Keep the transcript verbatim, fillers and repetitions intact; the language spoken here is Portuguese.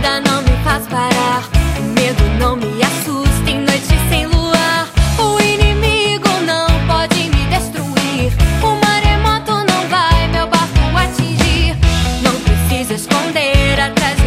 vida não me faz parar. O medo não me assusta em noites sem luar. O inimigo não pode me destruir. O maremoto não vai meu barco atingir. Não preciso esconder atrás